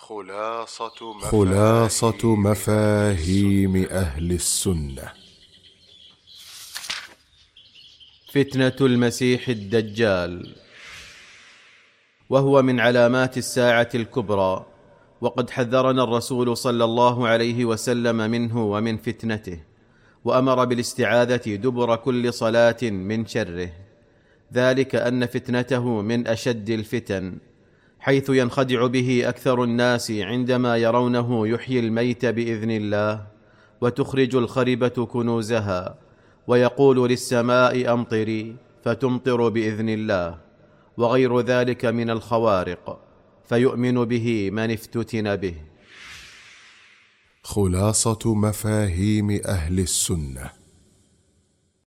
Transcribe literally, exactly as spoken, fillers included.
خلاصة مفاهيم, خلاصة مفاهيم أهل السنة. فتنة المسيح الدجال، وهو من علامات الساعة الكبرى، وقد حذرنا الرسول صلى الله عليه وسلم منه ومن فتنته، وأمر بالاستعاذة دبر كل صلاة من شره، ذلك أن فتنته من أشد الفتن، حيث ينخدع به أكثر الناس عندما يرونه يحيي الميت بإذن الله، وتخرج الخربة كنوزها، ويقول للسماء أمطري فتمطر بإذن الله، وغير ذلك من الخوارق، فيؤمن به من افتتن به. خلاصة مفاهيم أهل السنة.